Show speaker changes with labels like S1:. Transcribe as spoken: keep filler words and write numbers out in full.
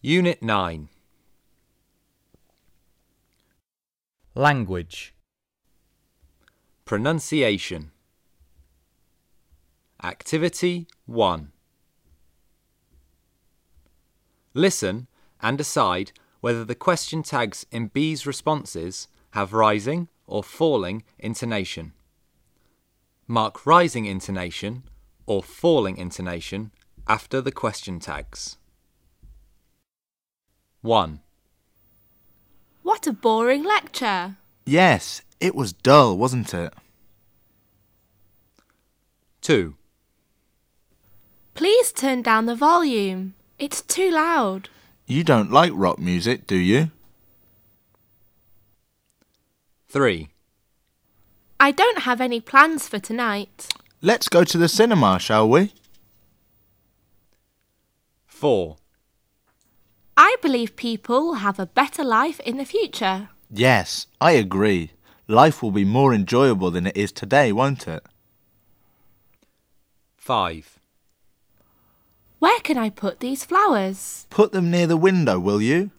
S1: Unit nine.
S2: Language.
S1: Pronunciation. Activity one. Listen and decide whether the question tags in B's responses have rising or falling intonation. Mark rising intonation or falling intonation after the question tags. one.
S3: What a boring lecture.
S4: Yes, it was dull, wasn't it?
S1: two.
S3: Please turn down the volume. It's too loud.
S4: You don't like rock music, do you?
S1: three.
S3: I don't have any plans for tonight.
S4: Let's go to the cinema, shall we?
S1: four.
S3: I believe people will have a better life in the future.
S4: Yes, I agree. Life will be more enjoyable than it is today, won't it?
S1: five.
S3: Where can I put these flowers?
S4: Put them near the window, will you?